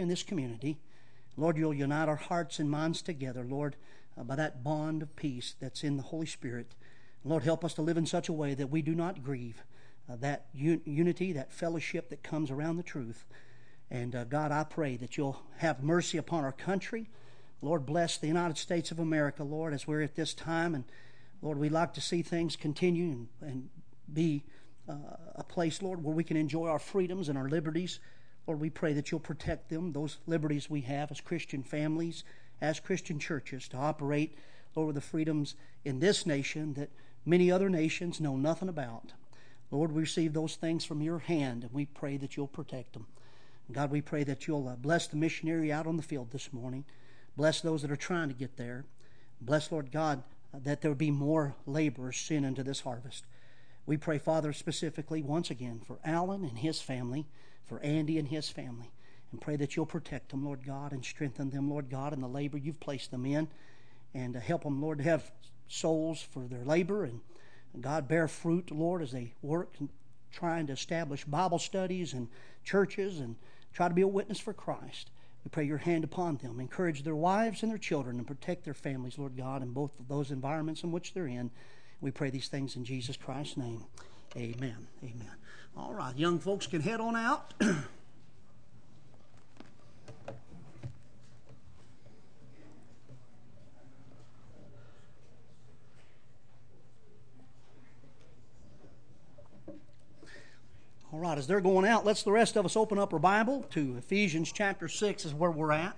in this community. Lord, you'll unite our hearts and minds together, Lord, by that bond of peace that's in the Holy Spirit. Lord, help us to live in such a way that we do not grieve that unity, that fellowship that comes around the truth. And God, I pray that you'll have mercy upon our country. Lord, bless the United States of America, Lord, as we're at this time. And Lord, we'd like to see things continue and be a place, Lord, where we can enjoy our freedoms and our liberties. Lord, we pray that you'll protect them, those liberties we have as Christian families, as Christian churches, to operate, Lord, with the freedoms in this nation that many other nations know nothing about. Lord, we receive those things from your hand, and we pray that you'll protect them. God, we pray that you'll bless the missionary out on the field this morning. Bless those that are trying to get there. Bless, Lord God, that there be more laborers sent into this harvest. We pray, Father, specifically, once again, for Alan and his family, for Andy and his family, and pray that you'll protect them, Lord God, and strengthen them, Lord God, in the labor you've placed them in, and help them, Lord, to have souls for their labor, and God, bear fruit, Lord, as they work and trying to establish Bible studies and churches and try to be a witness for Christ. We pray your hand upon them. Encourage their wives and their children and protect their families, Lord God, in both of those environments in which they're in. We pray these things in Jesus Christ's name. Amen. Amen. All right, young folks can head on out. All right, as they're going out, let's the rest of us open up our Bible to Ephesians chapter 6 is where we're at.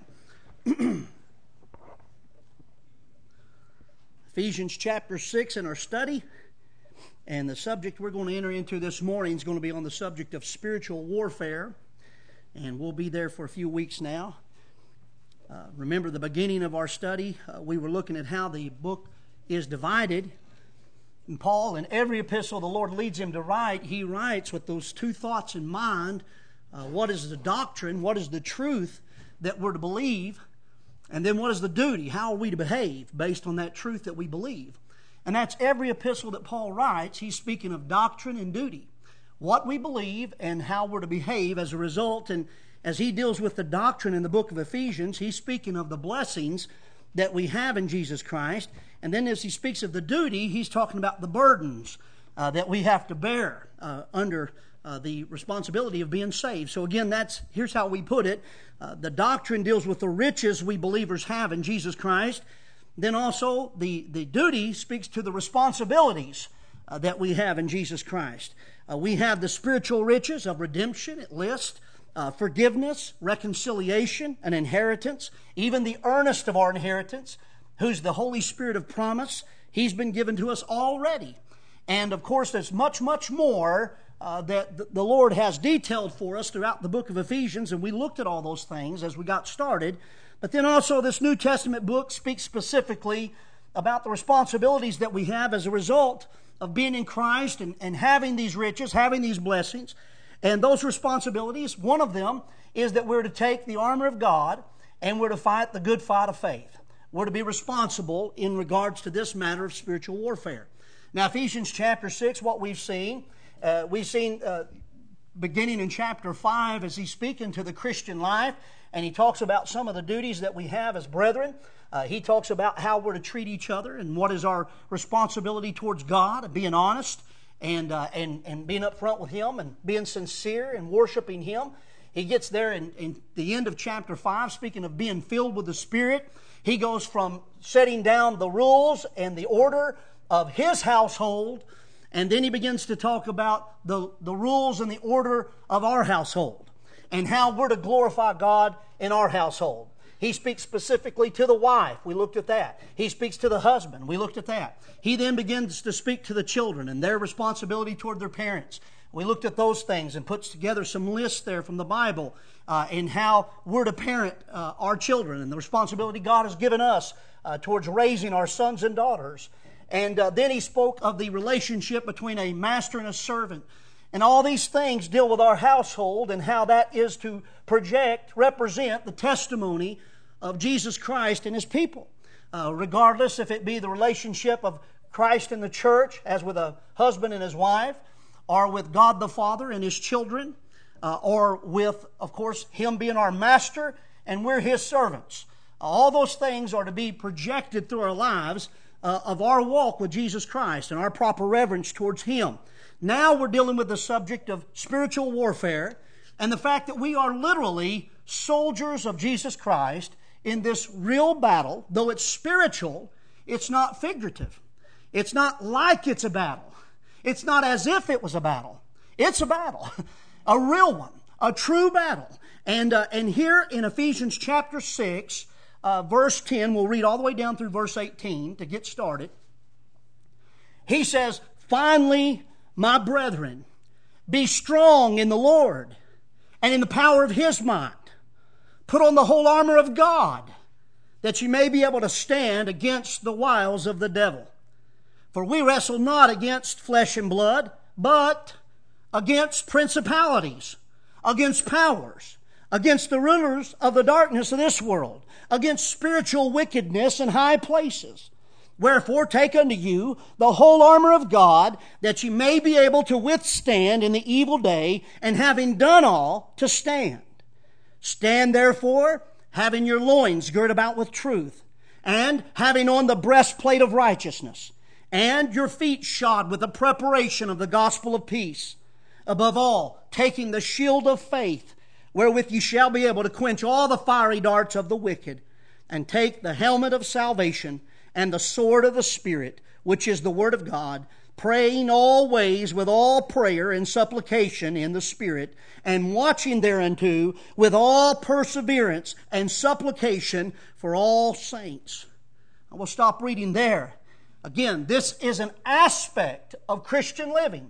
Ephesians chapter 6 in our study. And the subject we're going to enter into this morning is going to be on the subject of spiritual warfare. And we'll be there for a few weeks now. Remember the beginning of our study, we were looking at how the book is divided. And Paul, in every epistle the Lord leads him to write, he writes with those two thoughts in mind. What is the doctrine? What is the truth that we're to believe? And then what is the duty? How are we to behave based on that truth that we believe? And that's every epistle that Paul writes. He's speaking of doctrine and duty. What we believe and how we're to behave as a result. And as he deals with the doctrine in the book of Ephesians, he's speaking of the blessings that we have in Jesus Christ. And then as he speaks of the duty, he's talking about the burdens that we have to bear under the responsibility of being saved. So again, here's how we put it. The doctrine deals with the riches we believers have in Jesus Christ. Then also the duty speaks to the responsibilities that we have in Jesus Christ. We have the spiritual riches of redemption, it lists, forgiveness, reconciliation, an inheritance, even the earnest of our inheritance, who's the Holy Spirit of promise. He's been given to us already. And of course, there's much, much more that the Lord has detailed for us throughout the book of Ephesians, and we looked at all those things as we got started. But then also this New Testament book speaks specifically about the responsibilities that we have as a result of being in Christ and having these riches, having these blessings. And those responsibilities, one of them is that we're to take the armor of God and we're to fight the good fight of faith. We're to be responsible in regards to this matter of spiritual warfare. Now, Ephesians chapter 6, what we've seen beginning in chapter 5 as he's speaking to the Christian life, and he talks about some of the duties that we have as brethren. He talks about how we're to treat each other and what is our responsibility towards God, and being honest and being upfront with Him and being sincere and worshiping Him. He gets there in the end of chapter 5, speaking of being filled with the Spirit. He goes from setting down the rules and the order of his household, and then he begins to talk about the rules and the order of our household and how we're to glorify God in our household. He speaks specifically to the wife. We looked at that. He speaks to the husband. We looked at that. He then begins to speak to the children and their responsibility toward their parents. We looked at those things and puts together some lists there from the Bible in how we're to parent our children and the responsibility God has given us towards raising our sons and daughters. And then he spoke of the relationship between a master and a servant. And all these things deal with our household and how that is to represent the testimony of Jesus Christ and His people. Regardless if it be the relationship of Christ and the church, as with a husband and his wife, or with God the Father and His children, or with, of course, Him being our master and we're His servants. All those things are to be projected through our lives of our walk with Jesus Christ and our proper reverence towards Him. Now we're dealing with the subject of spiritual warfare and the fact that we are literally soldiers of Jesus Christ in this real battle. Though it's spiritual, it's not figurative. It's not like it's a battle. It's not as if it was a battle. It's a battle, a real one, a true battle. And here in Ephesians chapter 6, verse 10, we'll read all the way down through verse 18 to get started. He says, "Finally, my brethren, be strong in the Lord and in the power of His might. Put on the whole armor of God, that you may be able to stand against the wiles of the devil. For we wrestle not against flesh and blood, but against principalities, against powers, against the rulers of the darkness of this world, against spiritual wickedness in high places. Wherefore take unto you the whole armor of God, that ye may be able to withstand in the evil day, and having done all, to stand. Stand therefore, having your loins girt about with truth, and having on the breastplate of righteousness, and your feet shod with the preparation of the gospel of peace. Above all, taking the shield of faith, wherewith ye shall be able to quench all the fiery darts of the wicked, and take the helmet of salvation, and the sword of the Spirit, which is the Word of God, praying always with all prayer and supplication in the Spirit, and watching thereunto with all perseverance and supplication for all saints." I will stop reading there. Again, this is an aspect of Christian living.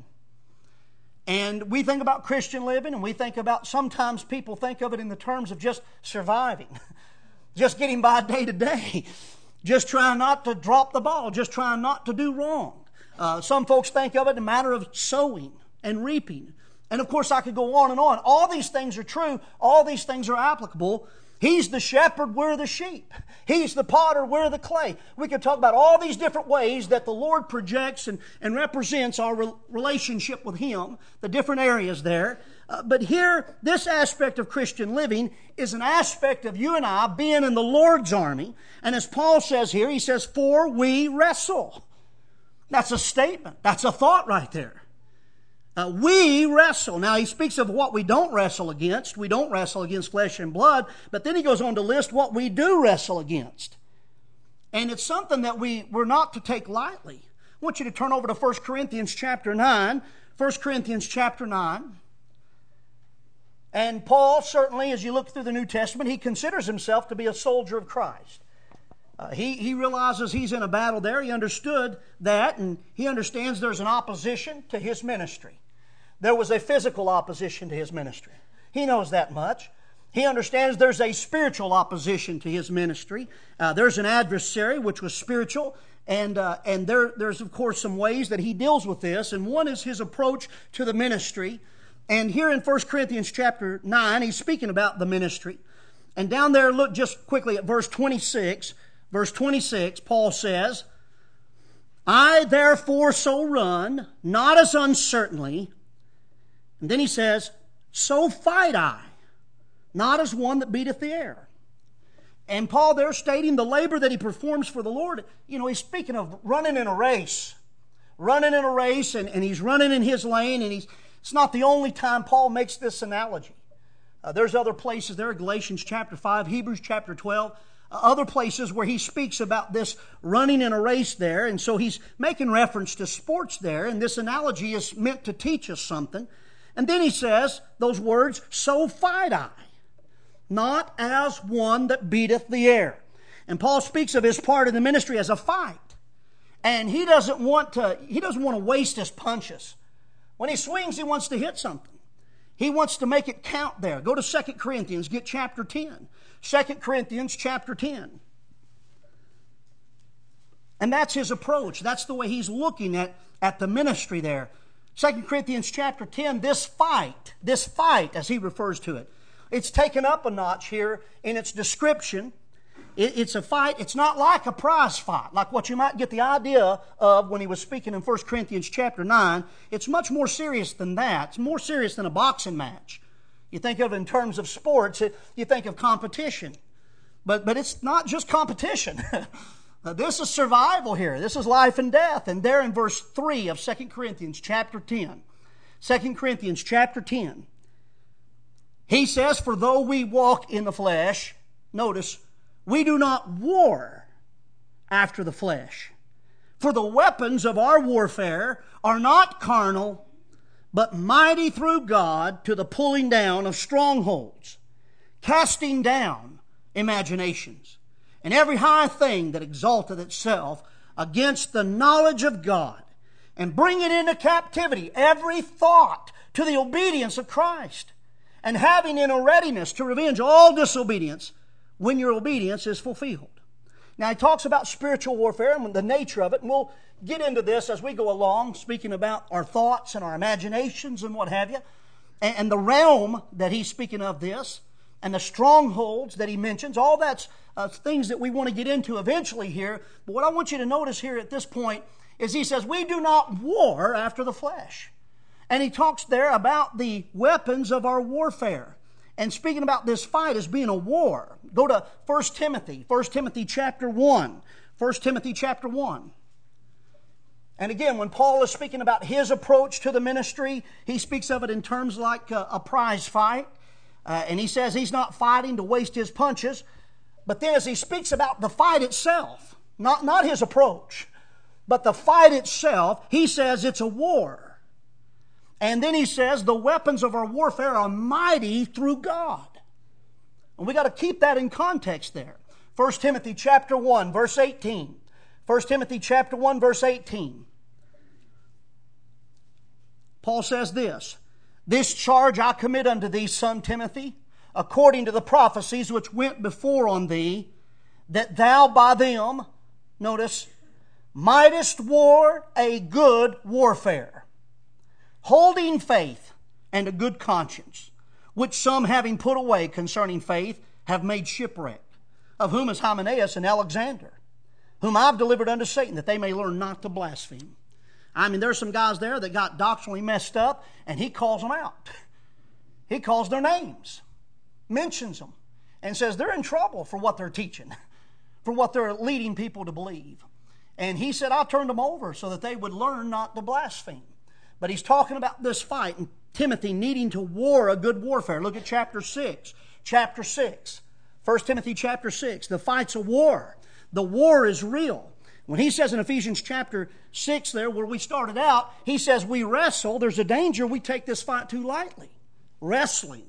And we think about Christian living, and we think about, sometimes people think of it in the terms of just surviving, just getting by day to day, just trying not to drop the ball, just trying not to do wrong. Some folks think of it in a matter of sowing and reaping. And of course, I could go on and on. All these things are true. All these things are applicable. He's the shepherd, we're the sheep. He's the potter, we're the clay. We could talk about all these different ways that the Lord projects and represents our relationship with Him, the different areas there. But here, this aspect of Christian living is an aspect of you and I being in the Lord's army. And as Paul says here, he says, "For we wrestle." That's a statement. That's a thought right there. We wrestle. Now, he speaks of what we don't wrestle against. We don't wrestle against flesh and blood. But then he goes on to list what we do wrestle against. And it's something that we're not to take lightly. I want you to turn over to 1 Corinthians chapter 9. 1 Corinthians chapter 9. And Paul, certainly, as you look through the New Testament, he considers himself to be a soldier of Christ. He realizes he's in a battle there. He understood that, and he understands there's an opposition to his ministry. There was a physical opposition to his ministry. He knows that much. He understands there's a spiritual opposition to his ministry. There's an adversary, which was spiritual, and there's, of course, some ways that he deals with this, and one is his approach to the ministry. And here in 1 Corinthians chapter 9, he's speaking about the ministry. And down there, look just quickly at verse 26. Verse 26, Paul says, "I therefore so run, not as uncertainly." And then he says, "So fight I, not as one that beateth the air." And Paul there stating the labor that he performs for the Lord. You know, he's speaking of running in a race. Running in a race, and he's running in his lane, and it's not the only time Paul makes this analogy. There's other places there, Galatians chapter 5, Hebrews chapter 12, other places where he speaks about this running in a race there. And so he's making reference to sports there, and this analogy is meant to teach us something. And then he says those words, "So fight I, not as one that beateth the air." And Paul speaks of his part in the ministry as a fight. And he doesn't want to waste his punches. When he swings, he wants to hit something. He wants to make it count there. Go to 2 Corinthians, get chapter 10. 2 Corinthians chapter 10. And that's his approach. That's the way he's looking at the ministry there. 2 Corinthians chapter 10, this fight, as he refers to it, it's taken up a notch here in its description. It's a fight. It's not like a prize fight, like what you might get the idea of when he was speaking in 1 Corinthians chapter 9. It's much more serious than that. It's more serious than a boxing match. You think of it in terms of sports, you think of competition. But it's not just competition. This is survival here. This is life and death. And there in verse 3 of 2 Corinthians chapter 10, 2 Corinthians chapter 10, he says, for though we walk in the flesh, notice, we do not war after the flesh. For the weapons of our warfare are not carnal, but mighty through God to the pulling down of strongholds, casting down imaginations, and every high thing that exalteth itself against the knowledge of God, and bringing into captivity every thought to the obedience of Christ, and having in a readiness to revenge all disobedience when your obedience is fulfilled. Now he talks about spiritual warfare and the nature of it, and we'll get into this as we go along, speaking about our thoughts and our imaginations and what have you, and the realm that he's speaking of this, and the strongholds that he mentions. All that's things that we want to get into eventually here. But what I want you to notice here at this point is he says, we do not war after the flesh. And he talks there about the weapons of our warfare. And speaking about this fight as being a war, go to 1 Timothy chapter 1. 1 Timothy chapter 1. And again, when Paul is speaking about his approach to the ministry, he speaks of it in terms like a prize fight. And he says he's not fighting to waste his punches. But then as he speaks about the fight itself, not his approach, but the fight itself, he says it's a war. And then he says the weapons of our warfare are mighty through God. And we got to keep that in context there. 1 Timothy chapter 1, verse 18. 1 Timothy chapter 1, verse 18. Paul says this, this charge I commit unto thee, son Timothy, according to the prophecies which went before on thee, that thou by them, notice, mightest war a good warfare, holding faith and a good conscience, which some having put away concerning faith have made shipwreck, of whom is Hymenaeus and Alexander, whom I've delivered unto Satan, that they may learn not to blaspheme. I mean, there's some guys there that got doctrinally messed up, and he calls them out. He calls their names, mentions them, and says they're in trouble for what they're teaching, for what they're leading people to believe. And he said, I turned them over so that they would learn not to blaspheme. But he's talking about this fight and Timothy needing to war a good warfare. Look at chapter 6. Chapter 6. 1 Timothy chapter 6. The fight's a war. The war is real. When he says in Ephesians chapter 6 there, where we started out, he says we wrestle. There's a danger we take this fight too lightly. Wrestling.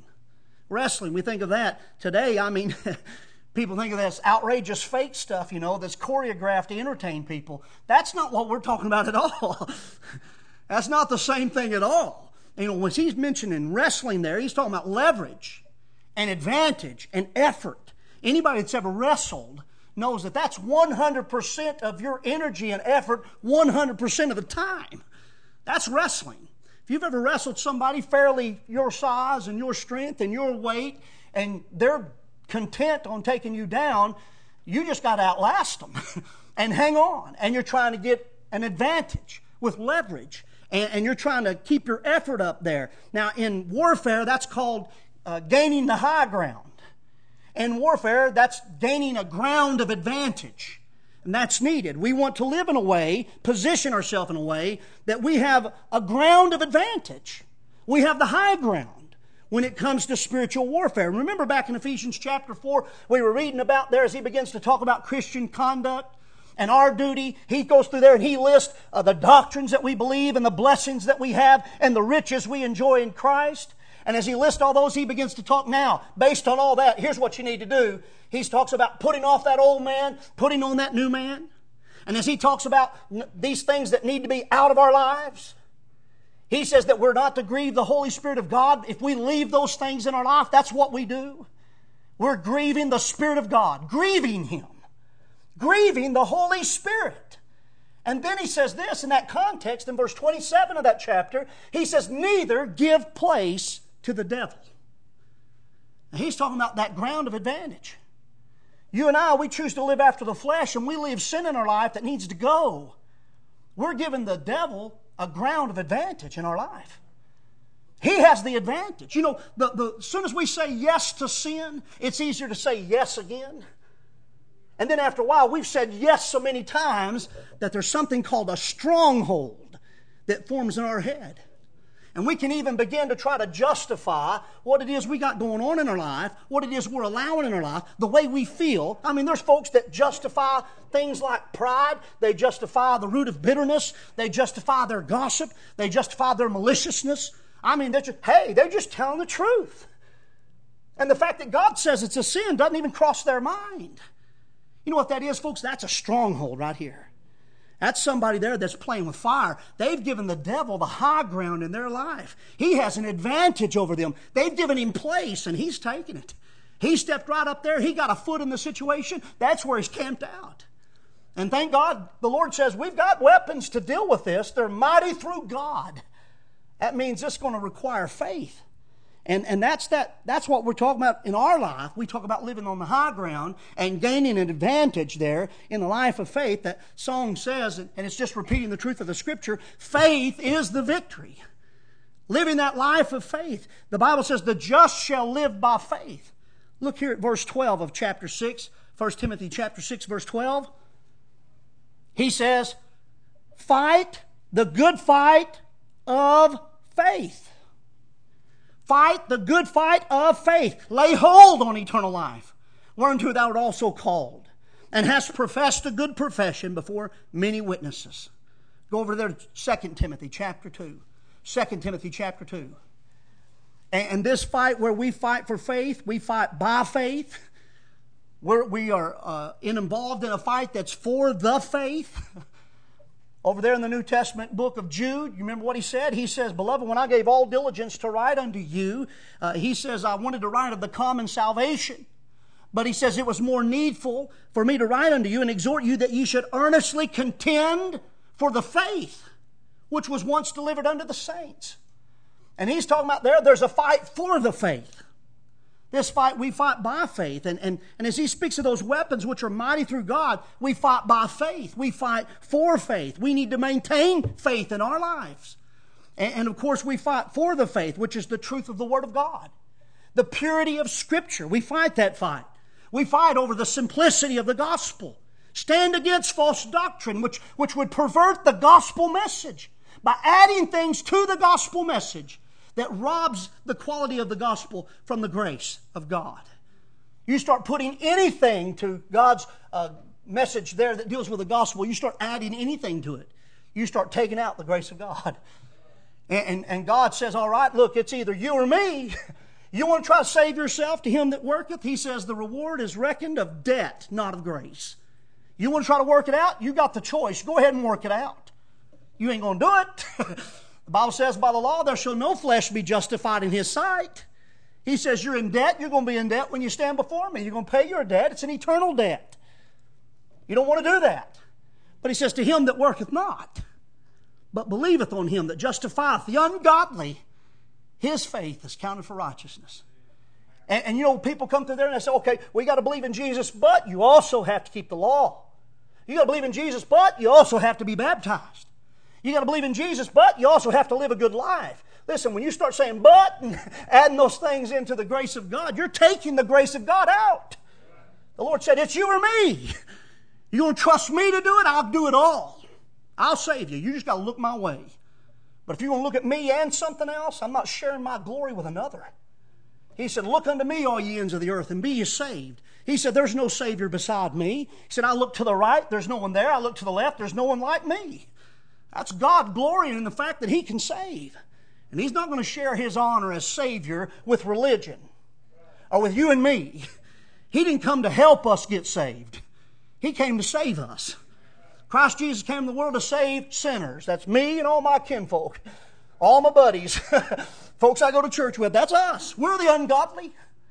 We think of that today. I mean, people think of this outrageous fake stuff, that's choreographed to entertain people. That's not what we're talking about at all. That's not the same thing at all. When he's mentioning wrestling there, he's talking about leverage and advantage and effort. Anybody that's ever wrestled knows that that's 100% of your energy and effort 100% of the time. That's wrestling. If you've ever wrestled somebody fairly your size and your strength and your weight, and they're content on taking you down, you just got to outlast them and hang on. And you're trying to get an advantage with leverage. And you're trying to keep your effort up there. Now, in warfare, that's called gaining the high ground. In warfare, that's gaining a ground of advantage. And that's needed. We want to live in a way, position ourselves in a way, that we have a ground of advantage. We have the high ground when it comes to spiritual warfare. Remember back in Ephesians chapter 4, we were reading about there as he begins to talk about Christian conduct. And our duty, he goes through there and he lists the doctrines that we believe and the blessings that we have and the riches we enjoy in Christ. And as he lists all those, he begins to talk now. Based on all that, here's what you need to do. He talks about putting off that old man, putting on that new man. And as he talks about these things that need to be out of our lives, he says that we're not to grieve the Holy Spirit of God. If we leave those things in our life, that's what we do. We're grieving the Spirit of God, grieving Him. Grieving the Holy Spirit. And then he says this in that context, in verse 27 of that chapter, he says, neither give place to the devil. Now he's talking about that ground of advantage. You and I, we choose to live after the flesh and we leave sin in our life that needs to go. We're giving the devil a ground of advantage in our life. He has the advantage. You know, as soon as we say yes to sin, it's easier to say yes again. And then after a while, we've said yes so many times that there's something called a stronghold that forms in our head. And we can even begin to try to justify what it is we got going on in our life, what it is we're allowing in our life, the way we feel. I mean, there's folks that justify things like pride. They justify the root of bitterness. They justify their gossip. They justify their maliciousness. I mean, they're just telling the truth. And the fact that God says it's a sin doesn't even cross their mind. You know what that is, folks? That's a stronghold right here. That's somebody there that's playing with fire. They've given the devil the high ground in their life. He has an advantage over them. They've given him place, and he's taken it. He stepped right up there. He got a foot in the situation. That's where he's camped out. And thank God, the Lord says, we've got weapons to deal with this. They're mighty through God. That means it's going to require faith. And that's what we're talking about in our life. We talk about living on the high ground and gaining an advantage there in the life of faith. That song says, and it's just repeating the truth of the Scripture, faith is the victory. Living that life of faith. The Bible says the just shall live by faith. Look here at verse 12 of chapter 6, 1 Timothy chapter 6, verse 12. He says, fight the good fight of faith. Fight the good fight of faith. Lay hold on eternal life, whereunto thou art also called, and hast professed a good profession before many witnesses. Go over there to 2 Timothy chapter 2. 2 Timothy chapter 2. And this fight where we fight for faith, we fight by faith. We are involved in a fight that's for the faith. Over there in the New Testament book of Jude, you remember what he said? He says, Beloved, when I gave all diligence to write unto you, he says, I wanted to write of the common salvation. But he says, it was more needful for me to write unto you and exhort you that ye should earnestly contend for the faith which was once delivered unto the saints. And he's talking about there's a fight for the faith. This fight, we fight by faith. And as he speaks of those weapons which are mighty through God, we fight by faith. We fight for faith. We need to maintain faith in our lives. And of course, we fight for the faith, which is the truth of the Word of God. The purity of Scripture. We fight that fight. We fight over the simplicity of the gospel. Stand against false doctrine, which would pervert the gospel message by adding things to the gospel message that robs the quality of the gospel from the grace of God. You start putting anything to God's message there that deals with the gospel, you start adding anything to it. You start taking out the grace of God. And God says, all right, look, it's either you or me. You want to try to save yourself? To him that worketh, he says, the reward is reckoned of debt, not of grace. You want to try to work it out? You got the choice. Go ahead and work it out. You ain't going to do it. The Bible says, by the law, there shall no flesh be justified in his sight. He says, you're in debt. You're going to be in debt when you stand before me. You're going to pay your debt. It's an eternal debt. You don't want to do that. But he says, to him that worketh not, but believeth on him that justifieth the ungodly, his faith is counted for righteousness. And you know, people come through there and they say, okay, we got to believe in Jesus, but you also have to keep the law. You got to believe in Jesus, but you also have to be baptized. You got to believe in Jesus, but you also have to live a good life. Listen, when you start saying but and adding those things into the grace of God, you're taking the grace of God out. The Lord said, it's you or me. You want to trust me to do it? I'll do it all. I'll save you. You just got to look my way. But if you want to look at me and something else, I'm not sharing my glory with another. He said, look unto me, all ye ends of the earth, and be ye saved. He said, there's no Savior beside me. He said, I look to the right, there's no one there. I look to the left, there's no one like me. That's God glorying in the fact that He can save. And He's not going to share His honor as Savior with religion or with you and me. He didn't come to help us get saved. He came to save us. Christ Jesus came to the world to save sinners. That's me and all my kinfolk, all my buddies, folks I go to church with. That's us. We're the ungodly.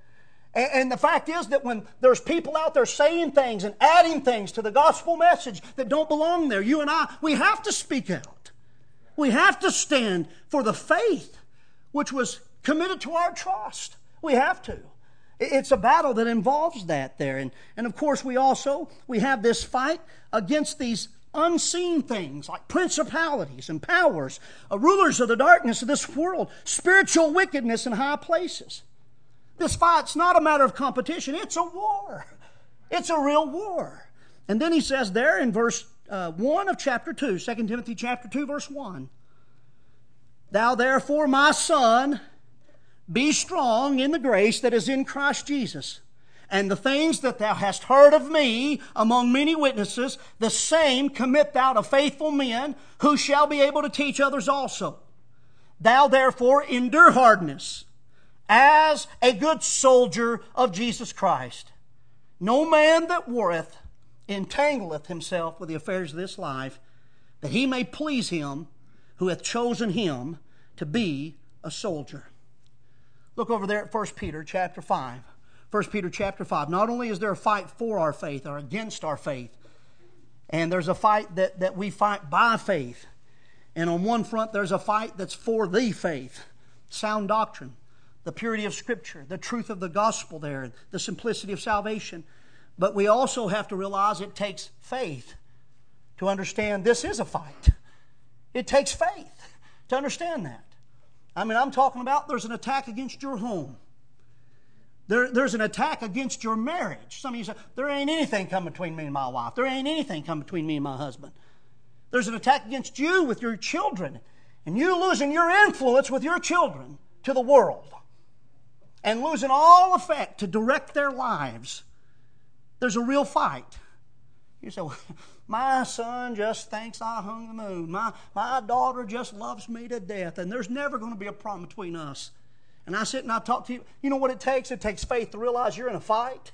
And the fact is that when there's people out there saying things and adding things to the gospel message that don't belong there, you and I, we have to speak out. We have to stand for the faith which was committed to our trust. We have to. It's a battle that involves that there. And of course we have this fight against these unseen things like principalities and powers, rulers of the darkness of this world, spiritual wickedness in high places. This fight's not a matter of competition. It's a war. It's a real war. And then he says there in verse 1 of chapter 2, 2 Timothy chapter 2, verse 1, "Thou therefore, my son, be strong in the grace that is in Christ Jesus. And the things that thou hast heard of me among many witnesses, the same commit thou to faithful men, who shall be able to teach others also. Thou therefore endure hardness, as a good soldier of Jesus Christ. No man that warreth entangleth himself with the affairs of this life, that he may please him who hath chosen him to be a soldier." Look over there at 1 Peter chapter 5. 1 Peter chapter 5. Not only is there a fight for our faith or against our faith, and there's a fight that we fight by faith. And on one front, there's a fight that's for the faith. Sound doctrine, the purity of Scripture, the truth of the gospel there, the simplicity of salvation. But we also have to realize it takes faith to understand this is a fight. It takes faith to understand that. I mean, I'm talking about there's an attack against your home. There's an attack against your marriage. Some of you say, there ain't anything come between me and my wife. There ain't anything come between me and my husband. There's an attack against you with your children, and you losing your influence with your children to the world and losing all effect to direct their lives. There's a real fight. You say, well, my son just thinks I hung the moon. My daughter just loves me to death, and there's never going to be a problem between us. And I sit and I talk to you. You know what it takes? It takes faith to realize you're in a fight.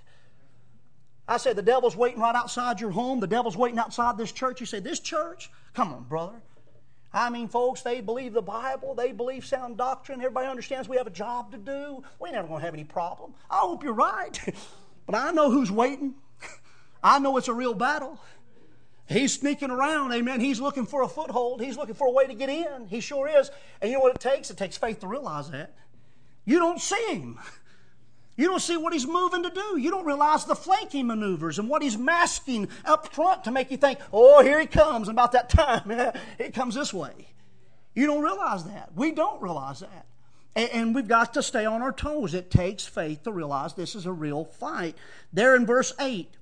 I said the devil's waiting right outside your home. The devil's waiting outside this church. You say, this church? Come on, brother. I mean, folks, they believe the Bible. They believe sound doctrine. Everybody understands we have a job to do. We ain't never going to have any problem. I hope you're right. But I know who's waiting. I know it's a real battle. He's sneaking around, amen. He's looking for a foothold. He's looking for a way to get in. He sure is. And you know what it takes? It takes faith to realize that. You don't see him. You don't see what he's moving to do. You don't realize the flanking maneuvers and what he's masking up front to make you think, oh, here he comes. And about that time, it comes this way. You don't realize that. We don't realize that. And we've got to stay on our toes. It takes faith to realize this is a real fight. There in verse 8,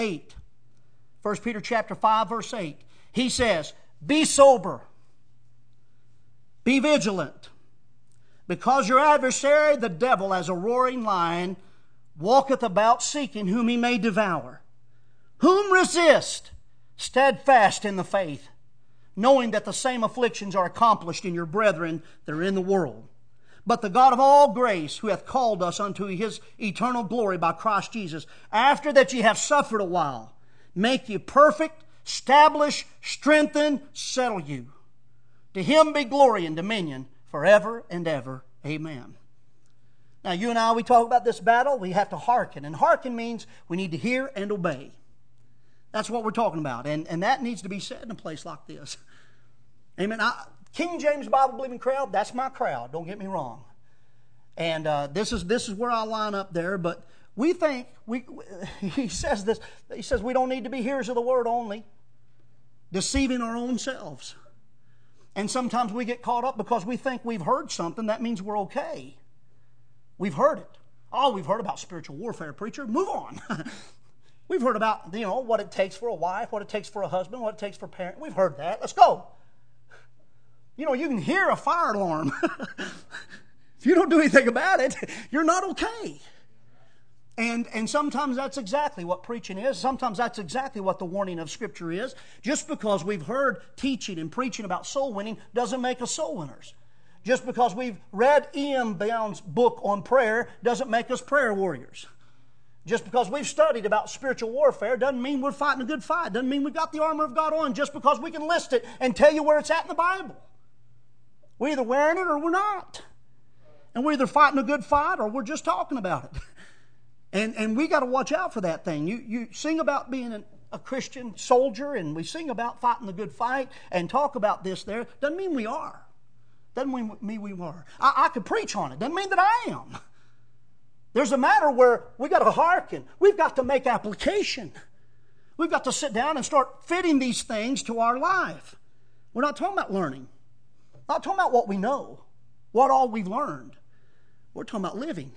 1 Peter chapter 5, verse 8, he says, be sober, be vigilant, because your adversary, the devil, as a roaring lion, walketh about seeking whom he may devour. Whom resist, steadfast in the faith, knowing that the same afflictions are accomplished in your brethren that are in the world. But the God of all grace, who hath called us unto his eternal glory by Christ Jesus, after that ye have suffered a while, make you perfect, establish, strengthen, settle you. To him be glory and dominion forever and ever. Amen. Now, you and I, we talk about this battle, we have to hearken. And hearken means we need to hear and obey. That's what we're talking about. And that needs to be said in a place like this. Amen. King James Bible-believing crowd, that's my crowd. Don't get me wrong. And this is where I line up there. But we think, he says this, he says we don't need to be hearers of the word only, deceiving our own selves. And sometimes we get caught up because we think we've heard something. That means we're okay. We've heard it. Oh, we've heard about spiritual warfare, preacher. Move on. We've heard about, what it takes for a wife, what it takes for a husband, what it takes for a parent. We've heard that. Let's go. You can hear a fire alarm. If you don't do anything about it, you're not okay. And sometimes that's exactly what preaching is. Sometimes that's exactly what the warning of Scripture is. Just because we've heard teaching and preaching about soul winning doesn't make us soul winners. Just because we've read E.M. Bound's book on prayer doesn't make us prayer warriors. Just because we've studied about spiritual warfare doesn't mean we're fighting a good fight. Doesn't mean we've got the armor of God on just because we can list it and tell you where it's at in the Bible. We're either wearing it or we're not. And we're either fighting a good fight or we're just talking about it. And we got to watch out for that thing. You sing about being a Christian soldier, and we sing about fighting the good fight and talk about this there. Doesn't mean we are. Doesn't mean we are. I could preach on it. Doesn't mean that I am. There's a matter where we got to hearken. We've got to make application. We've got to sit down and start fitting these things to our life. We're not talking about learning. Not talking about what we know, what all we've learned. We're talking about living.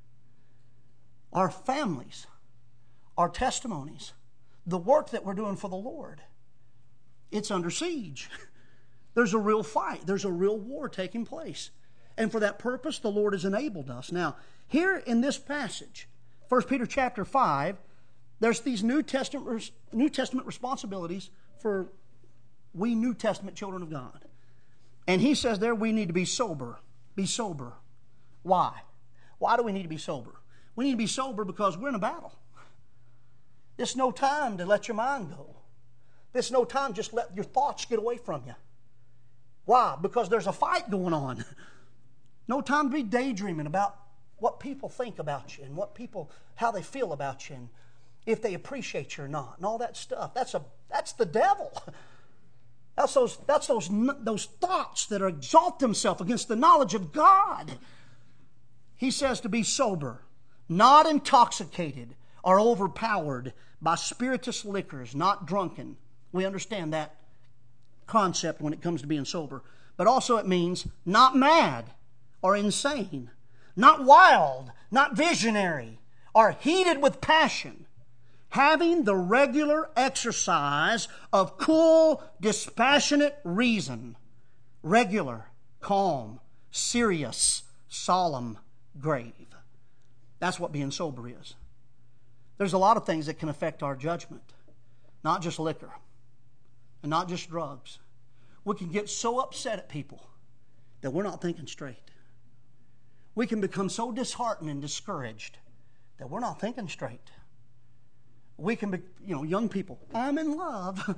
Our families, our testimonies, the work that we're doing for the Lord. It's under siege. There's a real fight. There's a real war taking place. And for that purpose, the Lord has enabled us. Now, here in this passage, 1 Peter chapter 5, there's these New Testament responsibilities for we New Testament children of God. And he says there we need to be sober. Be sober. Why? Why do we need to be sober? We need to be sober because we're in a battle. There's no time to let your mind go. There's no time just let your thoughts get away from you. Why? Because there's a fight going on. No time to be daydreaming about what people think about you and how they feel about you and if they appreciate you or not and all that stuff. That's the devil. That's those thoughts that exalt themselves against the knowledge of God. He says to be sober, not intoxicated or overpowered by spirituous liquors, not drunken. We understand that concept when it comes to being sober. But also it means not mad or insane, not wild, not visionary, or heated with passion, having the regular exercise of cool, dispassionate reason, regular, calm, serious, solemn, grave. That's what being sober is. There's a lot of things that can affect our judgment, not just liquor and not just drugs. We can get so upset at people that we're not thinking straight. We can become so disheartened and discouraged that we're not thinking straight. We can be, young people, I'm in love,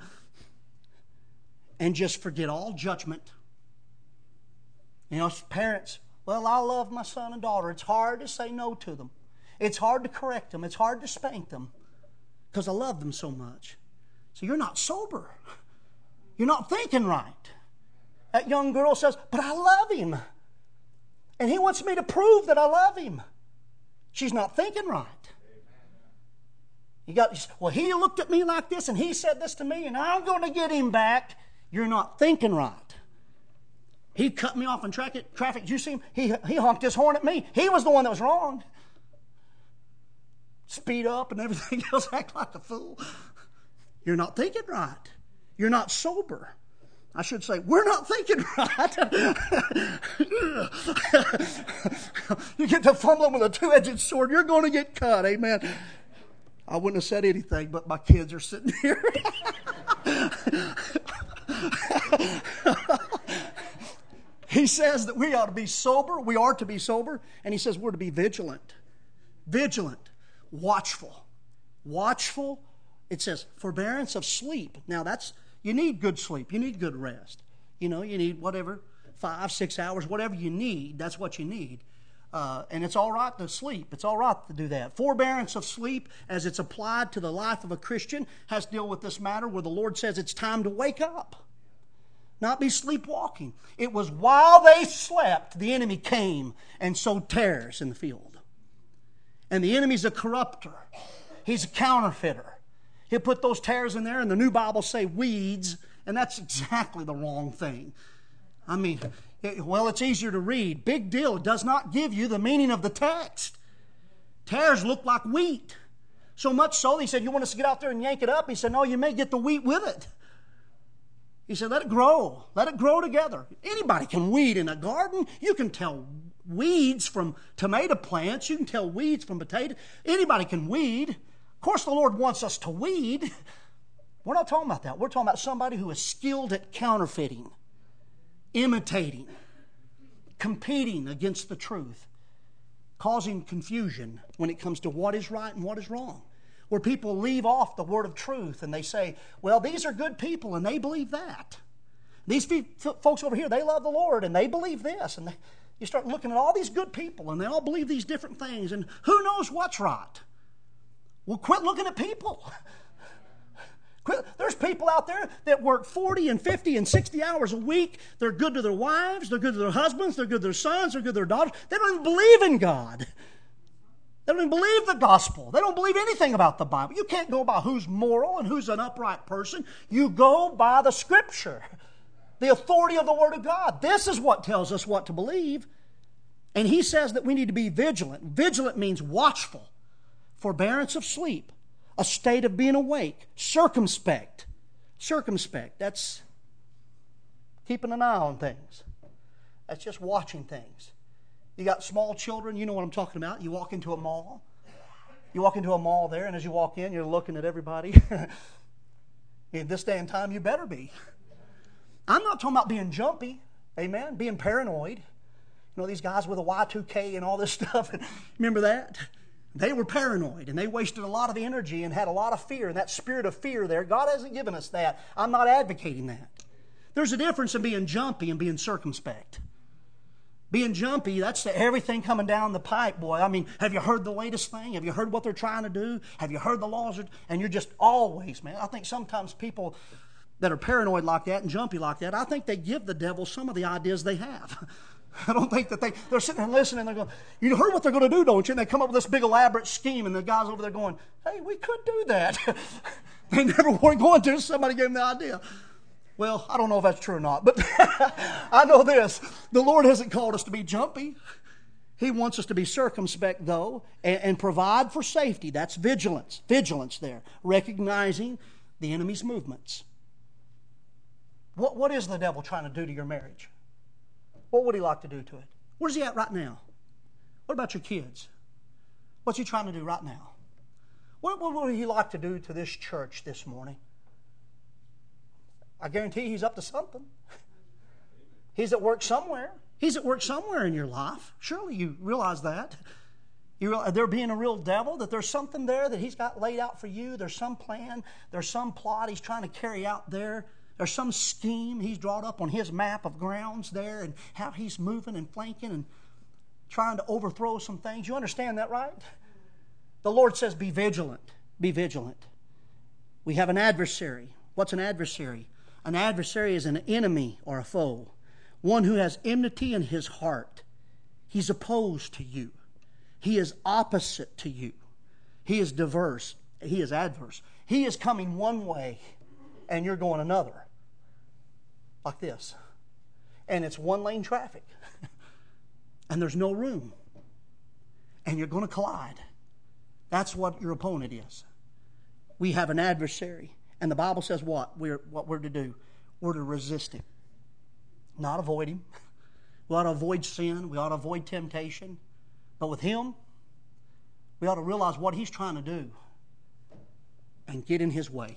and just forget all judgment. Parents, well, I love my son and daughter. It's hard to say no to them. It's hard to correct them. It's hard to spank them because I love them so much. So you're not sober. You're not thinking right. That young girl says, but I love him. And he wants me to prove that I love him. She's not thinking right. He looked at me like this and he said this to me and I'm going to get him back. You're not thinking right. He cut me off in traffic. Did you see him? He honked his horn at me. He was the one that was wrong. Speed up and everything else, act like a fool. You're not thinking right. You're not sober. I should say, we're not thinking right. You get to fumbling with a two-edged sword, you're going to get cut. Amen. I wouldn't have said anything, but my kids are sitting here. He says that we ought to be sober. We are to be sober. And he says we're to be vigilant. Vigilant. Watchful. Watchful. It says forbearance of sleep. Now you need good sleep. You need good rest. You need whatever, 5-6 hours, whatever you need. That's what you need. And it's all right to sleep. It's all right to do that. Forbearance of sleep, as it's applied to the life of a Christian, has to deal with this matter where the Lord says it's time to wake up, not be sleepwalking. It was while they slept, the enemy came and sowed tares in the field. And the enemy's a corrupter. He's a counterfeiter. He'll put those tares in there, and the New Bible say weeds, and that's exactly the wrong thing. I mean, it's easier to read. Big deal. It does not give you the meaning of the text. Tares look like wheat. So much so, he said, you want us to get out there and yank it up? He said, no, you may get the wheat with it. He said, let it grow. Let it grow together. Anybody can weed in a garden. You can tell weeds from tomato plants. You can tell weeds from potatoes. Anybody can weed. Of course, the Lord wants us to weed. We're not talking about that. We're talking about somebody who is skilled at counterfeiting, imitating, competing against the truth, causing confusion when it comes to what is right and what is wrong. Where people leave off the word of truth and they say, well, these are good people and they believe that. These folks over here, they love the Lord and they believe this. And you start looking at all these good people and they all believe these different things. And who knows what's right? Well, quit looking at people. There's people out there that work 40 and 50 and 60 hours a week. They're good to their wives. They're good to their husbands. They're good to their sons. They're good to their daughters. They don't even believe in God. They don't even believe the gospel. They don't believe anything about the Bible. You can't go by who's moral and who's an upright person. You go by the Scripture, the authority of the Word of God. This is what tells us what to believe. And he says that we need to be vigilant. Vigilant means watchful, forbearance of sleep, a state of being awake, circumspect. Circumspect, that's keeping an eye on things. That's just watching things. You got small children, you know what I'm talking about. You walk into a mall. You walk into a mall there, and as you walk in, you're looking at everybody. In this day and time, you better be. I'm not talking about being jumpy, amen, being paranoid. You know, these guys with a Y2K and all this stuff. Remember that? They were paranoid, and they wasted a lot of energy and had a lot of fear, and that spirit of fear there, God hasn't given us that. I'm not advocating that. There's a difference in being jumpy and being circumspect. Being jumpy, that's everything coming down the pipe, boy. I mean, have you heard the latest thing? Have you heard what they're trying to do? Have you heard the laws? And you're just always, man. I think sometimes people that are paranoid like that and jumpy like that, I think they give the devil some of the ideas they have. I don't think that they're sitting there listening and they're going, you heard what they're going to do, don't you? And they come up with this big elaborate scheme and the guys over there going, hey, we could do that. They never were going to. Somebody gave them the idea. Well, I don't know if that's true or not, but I know this. The Lord hasn't called us to be jumpy. He wants us to be circumspect, though, and provide for safety. That's vigilance. Vigilance there. Recognizing the enemy's movements. What is the devil trying to do to your marriage? What would he like to do to it? Where's he at right now? What about your kids? What's he trying to do right now? What would he like to do to this church this morning? I guarantee he's up to something. He's at work somewhere. He's at work somewhere in your life. Surely you realize that. There being a real devil, that there's something there that he's got laid out for you. There's some plan. There's some plot he's trying to carry out there. There's some scheme he's drawn up on his map of grounds there and how he's moving and flanking and trying to overthrow some things. You understand that, right? The Lord says, be vigilant. Be vigilant. We have an adversary. What's an adversary? An adversary is an enemy or a foe. One who has enmity in his heart. He's opposed to you. He is opposite to you. He is diverse. He is adverse. He is coming one way and you're going another. Like this. And it's one-lane traffic. And there's no room. And you're going to collide. That's what your opponent is. We have an adversary. And the Bible says what? What we're to do. We're to resist him. Not avoid him. We ought to avoid sin. We ought to avoid temptation. But with him, we ought to realize what he's trying to do and get in his way.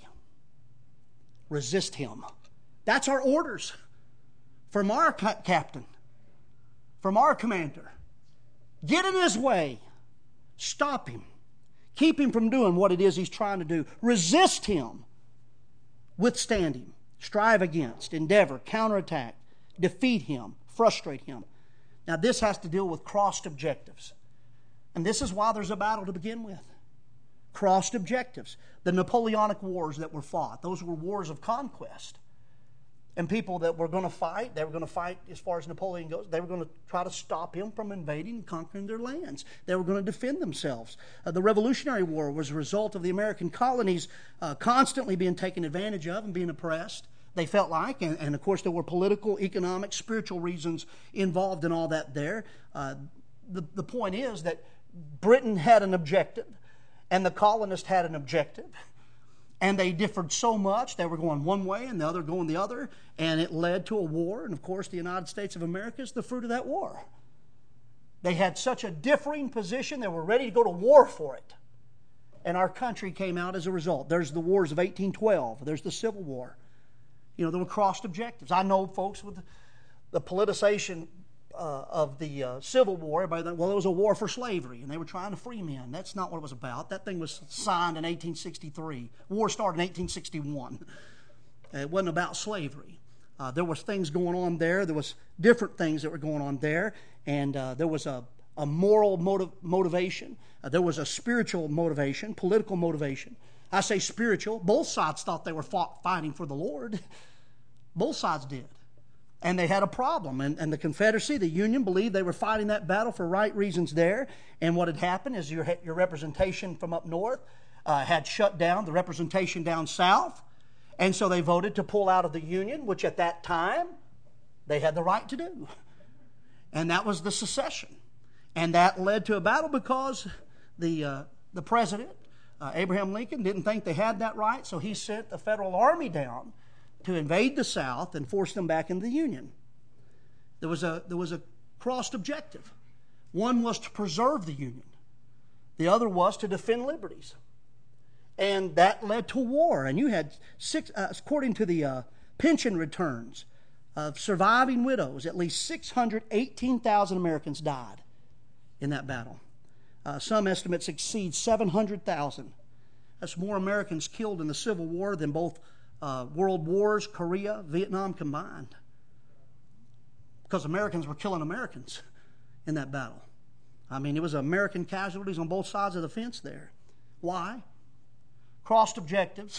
Resist him. That's our orders from our captain, from our commander. Get in his way. Stop him. Keep him from doing what it is he's trying to do. Resist him. Withstand him. Strive against. Endeavor. Counterattack. Defeat him. Frustrate him. Now this has to deal with crossed objectives. And this is why there's a battle to begin with. Crossed objectives. The Napoleonic Wars that were fought, those were wars of conquest. And people that were going to fight, they were going to fight as far as Napoleon goes. They were going to try to stop him from invading and conquering their lands. They were going to defend themselves. The Revolutionary War was a result of the American colonies constantly being taken advantage of and being oppressed. They felt like, and of course there were political, economic, spiritual reasons involved in all that there. The point is that Britain had an objective, and the colonists had an objective. And they differed so much. They were going one way and the other going the other. And it led to a war. And of course, the United States of America is the fruit of that war. They had such a differing position. They were ready to go to war for it. And our country came out as a result. There's the wars of 1812. There's the Civil War. You know, there were crossed objectives. I know folks with the politicization of the Civil War, everybody thought, well, it was a war for slavery, and they were trying to free men. That's not what it was about. That thing was signed in 1863. War started in 1861. It wasn't about slavery. There was things going on there. There was different things that were going on there, and there was a moral motivation. There was a spiritual motivation, political motivation. I say spiritual. Both sides thought they were fighting for the Lord. Both sides did. And they had a problem. And the Confederacy, the Union, believed they were fighting that battle for right reasons there. And what had happened is your representation from up north had shut down the representation down south. And so they voted to pull out of the Union, which at that time they had the right to do. And that was the secession. And that led to a battle because the president, Abraham Lincoln, didn't think they had that right. So he sent the Federal Army down to invade the South and force them back into the Union. There was a crossed objective. One was to preserve the Union. The other was to defend liberties. And that led to war. And you had according to the pension returns of surviving widows, at least 618,000 Americans died in that battle. Some estimates exceed 700,000. That's more Americans killed in the Civil War than both world wars, Korea, Vietnam combined. Because Americans were killing Americans in that battle. I mean, it was American casualties on both sides of the fence there. Why? Crossed objectives.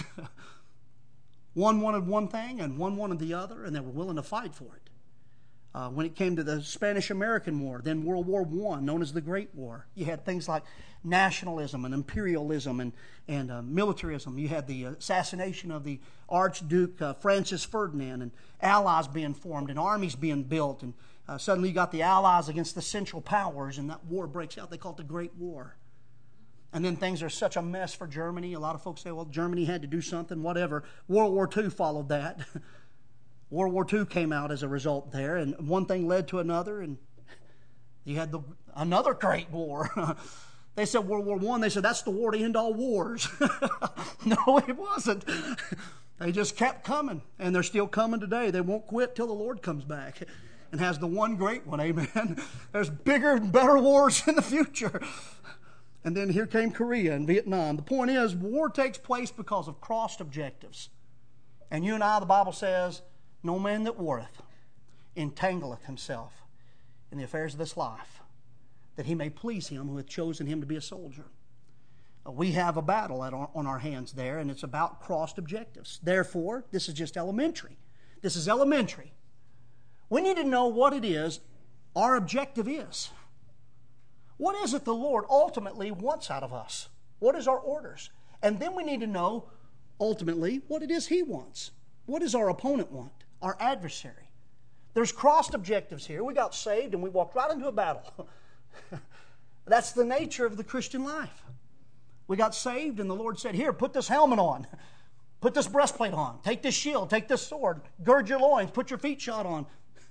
One wanted one thing and one wanted the other, and they were willing to fight for it. When it came to the Spanish-American War, then World War I, known as the Great War, you had things like nationalism and imperialism and militarism. You had the assassination of the Archduke Francis Ferdinand, and allies being formed and armies being built. And suddenly you got the allies against the Central Powers, and that war breaks out. They call it the Great War. And then things are such a mess for Germany. A lot of folks say, well, Germany had to do something, whatever. World War II followed that. World War II came out as a result there, and one thing led to another, and you had another great war. They said World War I, they said that's the war to end all wars. No, it wasn't. They just kept coming, and they're still coming today. They won't quit till the Lord comes back and has the one great one, amen. There's bigger and better wars in the future. And then here came Korea and Vietnam. The point is, war takes place because of crossed objectives. And you and I, the Bible says, no man that warreth entangleth himself in the affairs of this life, that he may please him who hath chosen him to be a soldier. We have a battle on our hands there, and it's about crossed objectives. Therefore, this is just elementary. This is elementary. We need to know what it is our objective is. What is it the Lord ultimately wants out of us? What is our orders? And then we need to know, ultimately, what it is He wants. What does our opponent want? Our adversary. There's crossed objectives here. We got saved and we walked right into a battle. That's the nature of the Christian life. We got saved and the Lord said, here, put this helmet on. Put this breastplate on. Take this shield. Take this sword. Gird your loins. Put your feet shod on.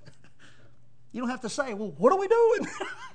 You don't have to say, well, what are we doing?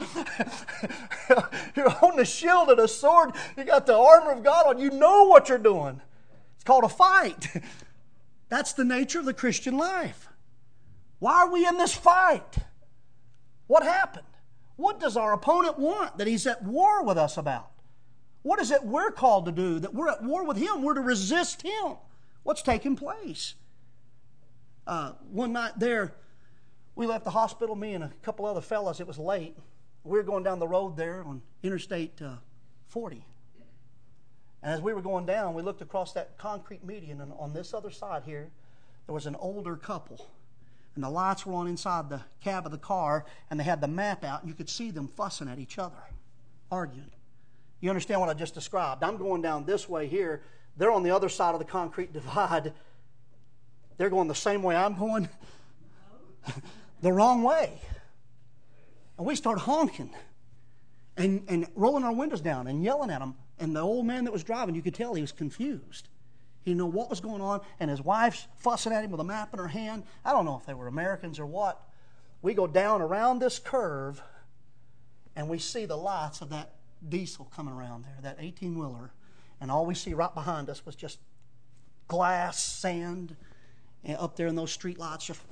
You're holding a shield and a sword. You got the armor of God on. You know what you're doing. It's called a fight. That's the nature of the Christian life. Why are we in this fight? What happened? What does our opponent want that he's at war with us about? What is it we're called to do? That we're at war with him. We're to resist him. What's taking place? One night there, we left the hospital, me and a couple other fellas. It was late. We were going down the road there on Interstate 40. And as we were going down, we looked across that concrete median, and on this other side here, there was an older couple. And the lights were on inside the cab of the car, and they had the map out, and you could see them fussing at each other, arguing. You understand what I just described? I'm going down this way here. They're on the other side of the concrete divide. They're going the same way I'm going. The wrong way. And we start honking and rolling our windows down and yelling at them. And the old man that was driving, you could tell he was confused. He didn't know what was going on, and his wife's fussing at him with a map in her hand. I don't know if they were Americans or what. We go down around this curve, and we see the lights of that diesel coming around there, that 18-wheeler. And all we see right behind us was just glass, sand, and up there in those street lights, just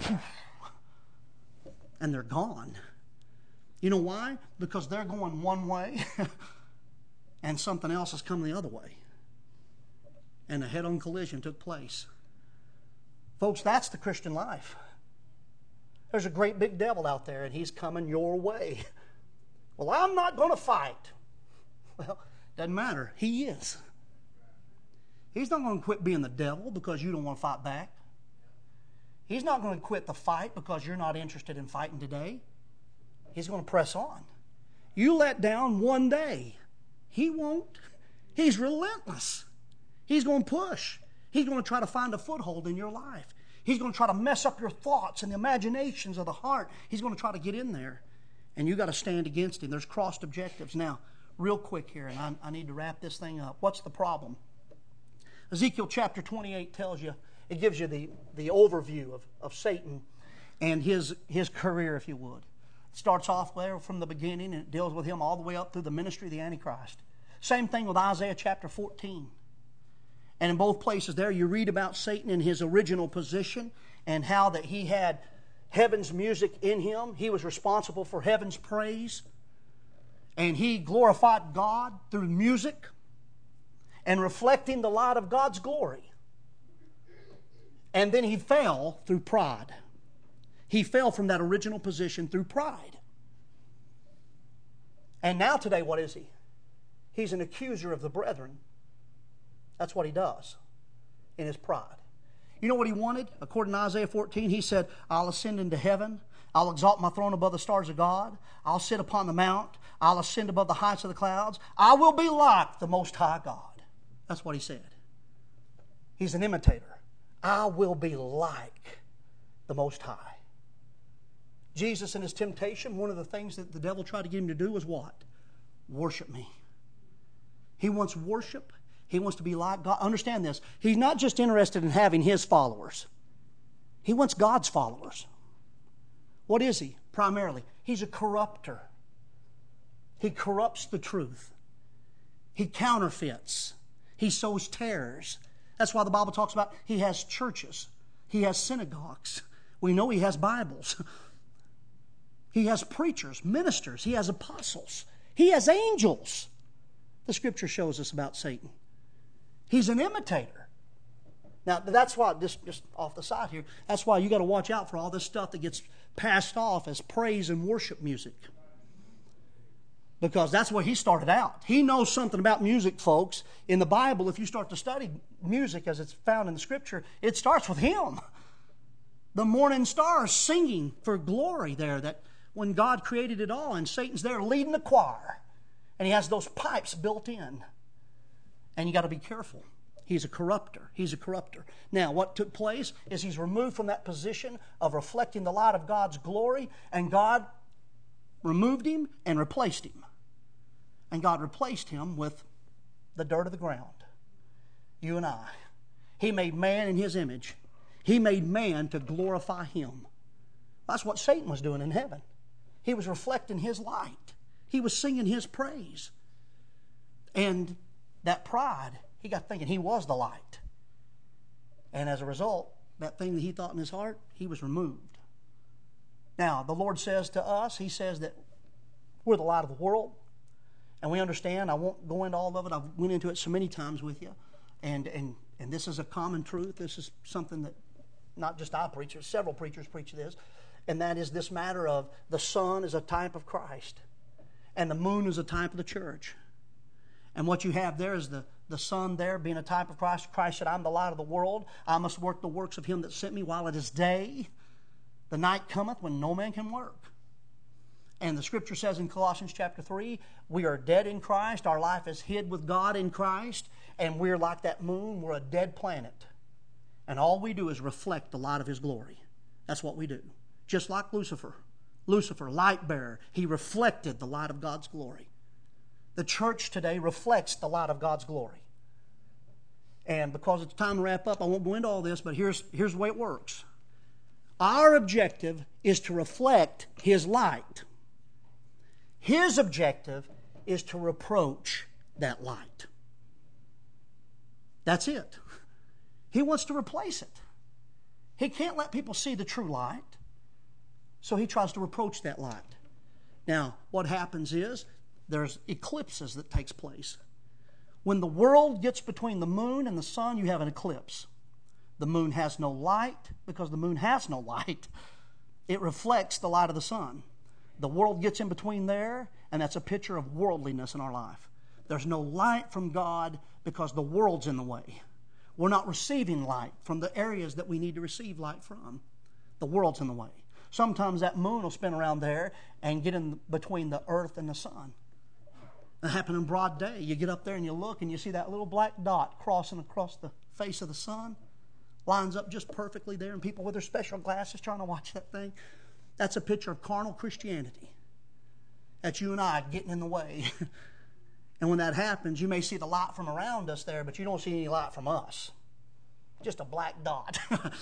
and they're gone. You know why? Because they're going one way, and something else is coming the other way. And a head-on collision took place. Folks, that's the Christian life. There's a great big devil out there, and he's coming your way. Well, I'm not going to fight. Well, doesn't matter. He is. He's not going to quit being the devil because you don't want to fight back. He's not going to quit the fight because you're not interested in fighting today. He's going to press on. You let down one day, he won't. He's relentless. He's going to push. He's going to try to find a foothold in your life. He's going to try to mess up your thoughts and the imaginations of the heart. He's going to try to get in there. And you've got to stand against him. There's crossed objectives. Now, real quick here, and I need to wrap this thing up. What's the problem? Ezekiel chapter 28 tells you, it gives you the overview of Satan and his career, if you would. It starts off there from the beginning, and it deals with him all the way up through the ministry of the Antichrist. Same thing with Isaiah chapter 14. And in both places there, you read about Satan in his original position and how that he had heaven's music in him. He was responsible for heaven's praise. And he glorified God through music and reflecting the light of God's glory. And then he fell through pride. He fell from that original position through pride. And now today, what is he? He's an accuser of the brethren. That's what he does in his pride. You know what he wanted? According to Isaiah 14, he said, I'll ascend into heaven. I'll exalt my throne above the stars of God. I'll sit upon the mount. I'll ascend above the heights of the clouds. I will be like the Most High God. That's what he said. He's an imitator. I will be like the Most High. Jesus in his temptation, one of the things that the devil tried to get him to do was what? Worship me. He wants worship. He wants to be like God. Understand this. He's not just interested in having his followers. He wants God's followers. What is he? Primarily, he's a corrupter. He corrupts the truth. He counterfeits. He sows tares. That's why the Bible talks about he has churches. He has synagogues. We know he has Bibles. He has preachers, ministers. He has apostles. He has angels. The Scripture shows us about Satan. He's an imitator. Now, that's why, just off the side here, that's why you got to watch out for all this stuff that gets passed off as praise and worship music. Because that's where he started out. He knows something about music, folks. In the Bible, if you start to study music as it's found in the Scripture, it starts with him. The morning stars singing for glory there, that when God created it all, and Satan's there leading the choir. And he has those pipes built in. And you got to be careful. He's a corrupter. He's a corrupter. Now, what took place is he's removed from that position of reflecting the light of God's glory, and God removed him and replaced him. And God replaced him with the dirt of the ground. You and I. He made man in his image. He made man to glorify him. That's what Satan was doing in heaven. He was reflecting his light. He was singing his praise. And that pride, he got thinking he was the light. And as a result, that thing that he thought in his heart, he was removed. Now, the Lord says to us, he says that we're the light of the world. And we understand, I won't go into all of it. I've went into it so many times with you. And this is a common truth. This is something that not just I preach, several preachers preach this. And that is this matter of the sun is a type of Christ. And the moon is a type of the church. And what you have there is the sun there being a type of Christ. Christ said, I'm the light of the world. I must work the works of him that sent me while it is day. The night cometh when no man can work. And the Scripture says in Colossians chapter 3, we are dead in Christ. Our life is hid with God in Christ. And we're like that moon. We're a dead planet. And all we do is reflect the light of his glory. That's what we do. Just like Lucifer. Lucifer, light bearer, he reflected the light of God's glory. The church today reflects the light of God's glory. And because it's time to wrap up, I won't go into all this, but here's the way it works. Our objective is to reflect his light. His objective is to reproach that light. That's it. He wants to replace it. He can't let people see the true light, so he tries to reproach that light. Now, what happens is there's eclipses that takes place. When the world gets between the moon and the sun, you have an eclipse. The moon has no light because the moon has no light. It reflects the light of the sun. The world gets in between there, and that's a picture of worldliness in our life. There's no light from God because the world's in the way. We're not receiving light from the areas that we need to receive light from. The world's in the way. Sometimes that moon will spin around there and get in between the earth and the sun. It happened in broad day. You get up there and you look and you see that little black dot crossing across the face of the sun. Lines up just perfectly there, and people with their special glasses trying to watch that thing. That's a picture of carnal Christianity. That's you and I getting in the way. And when that happens, you may see the light from around us there, but you don't see any light from us. Just a black dot.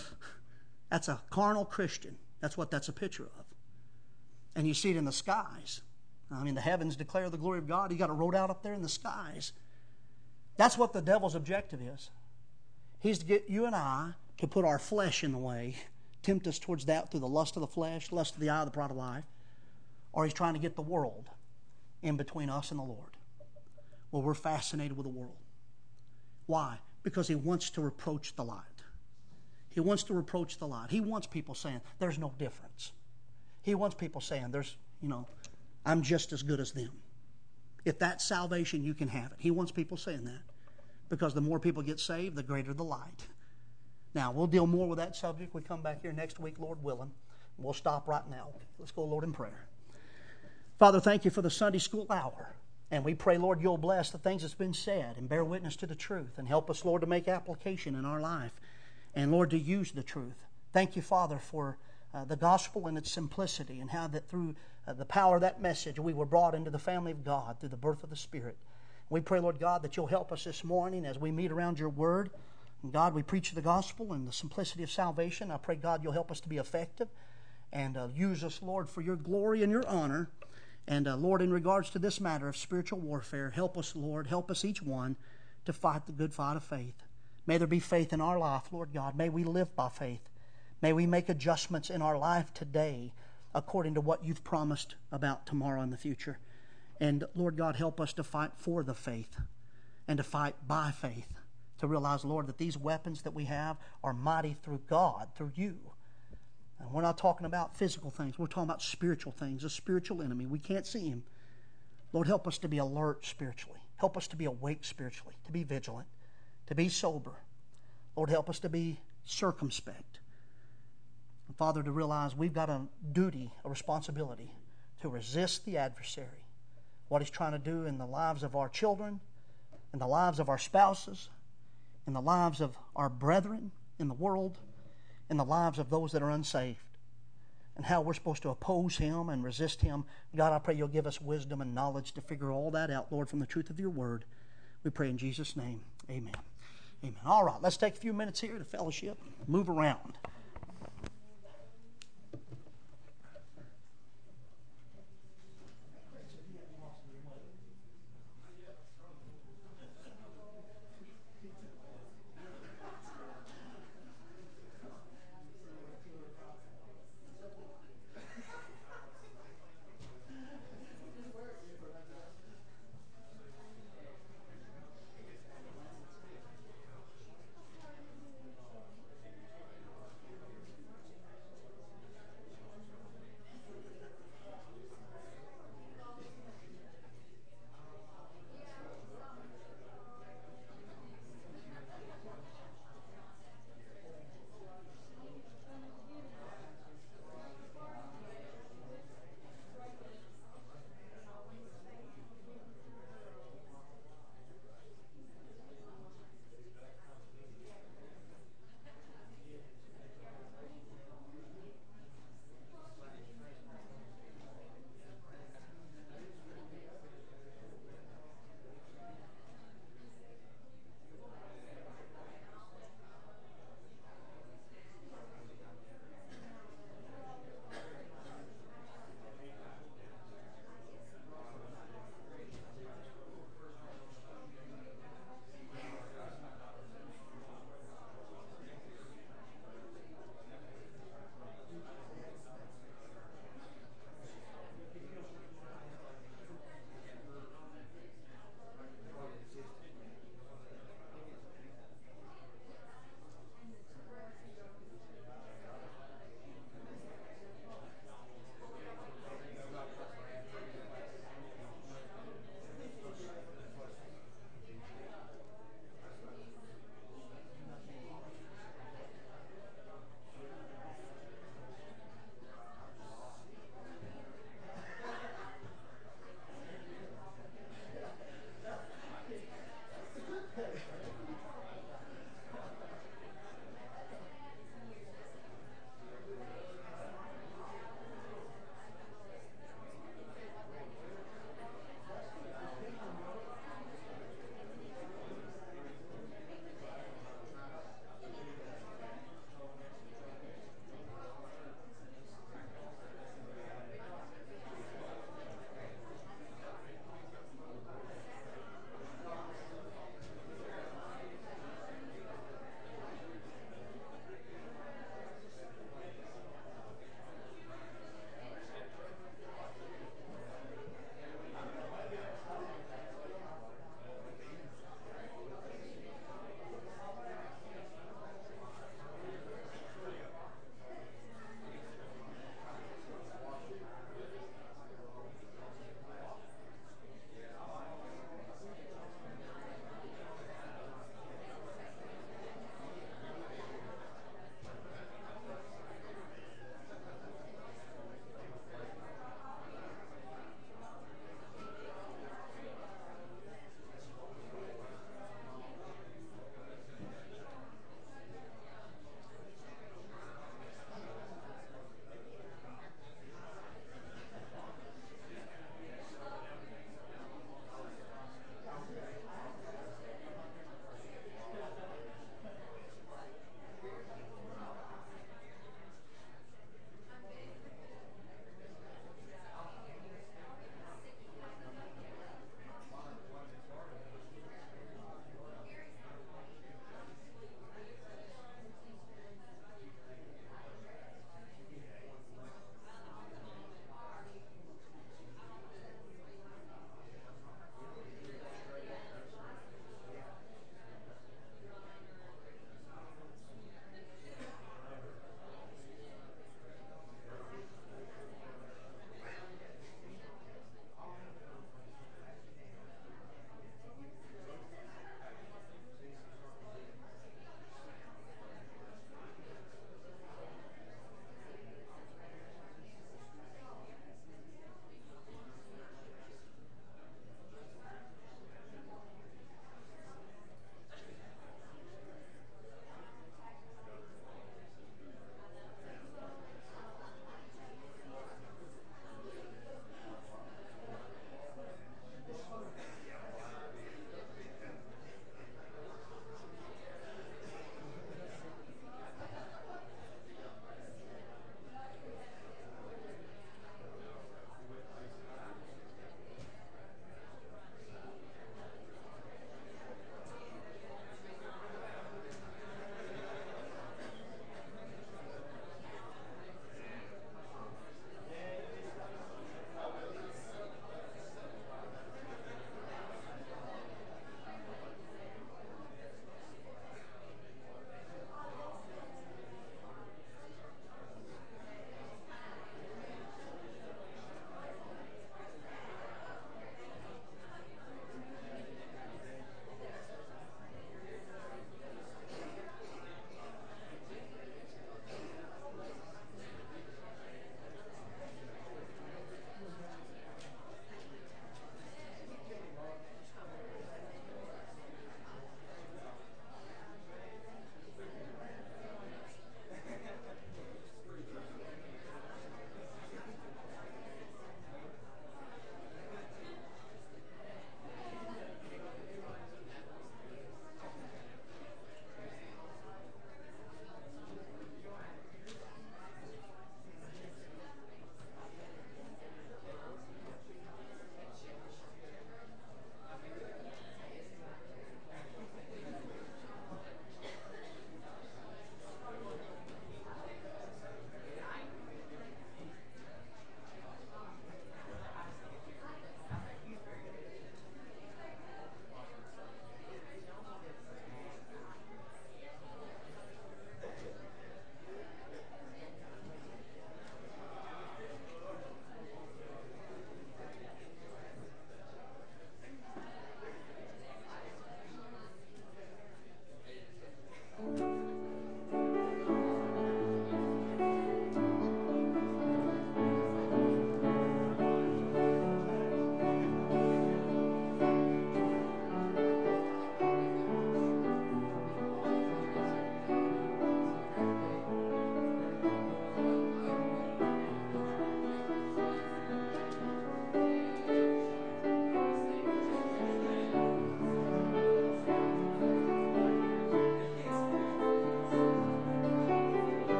That's a carnal Christian. That's what that's a picture of. And you see it in the skies. I mean, the heavens declare the glory of God. You got it wrote out up there in the skies. That's what the devil's objective is. He's to get you and I to put our flesh in the way, tempt us towards that through the lust of the flesh, lust of the eye, the pride of life. Or he's trying to get the world in between us and the Lord. Well, we're fascinated with the world. Why? Because he wants to reproach the light. He wants to reproach the light. He wants people saying, there's no difference. He wants people saying, I'm just as good as them. If that's salvation, you can have it. He wants people saying that. Because the more people get saved, the greater the light. Now, we'll deal more with that subject. We come back here next week, Lord willing. We'll stop right now. Let's go, Lord, in prayer. Father, thank you for the Sunday school hour. And we pray, Lord, you'll bless the things that's been said and bear witness to the truth. And help us, Lord, to make application in our life. And, Lord, to use the truth. Thank you, Father, for the gospel and its simplicity, and how that through the power of that message we were brought into the family of God through the birth of the Spirit. We pray, Lord God, that you'll help us this morning as we meet around your word. And God, we preach the gospel and the simplicity of salvation. I pray, God, you'll help us to be effective and use us, Lord, for your glory and your honor. And, Lord, in regards to this matter of spiritual warfare, help us, Lord, help us each one to fight the good fight of faith. May there be faith in our life, Lord God. May we live by faith. May we make adjustments in our life today according to what you've promised about tomorrow and the future. And, Lord God, help us to fight for the faith and to fight by faith. To realize, Lord, that these weapons that we have are mighty through God, through you. And we're not talking about physical things. We're talking about spiritual things, a spiritual enemy. We can't see him. Lord, help us to be alert spiritually. Help us to be awake spiritually, to be vigilant, to be sober. Lord, help us to be circumspect. And Father, to realize we've got a duty, a responsibility to resist the adversary. What he's trying to do in the lives of our children, in the lives of our spouses, in the lives of our brethren in the world, in the lives of those that are unsaved, and how we're supposed to oppose him and resist him. God, I pray you'll give us wisdom and knowledge to figure all that out, Lord, from the truth of your word. We pray in Jesus' name. Amen. Amen. All right, let's take a few minutes here to fellowship, move around.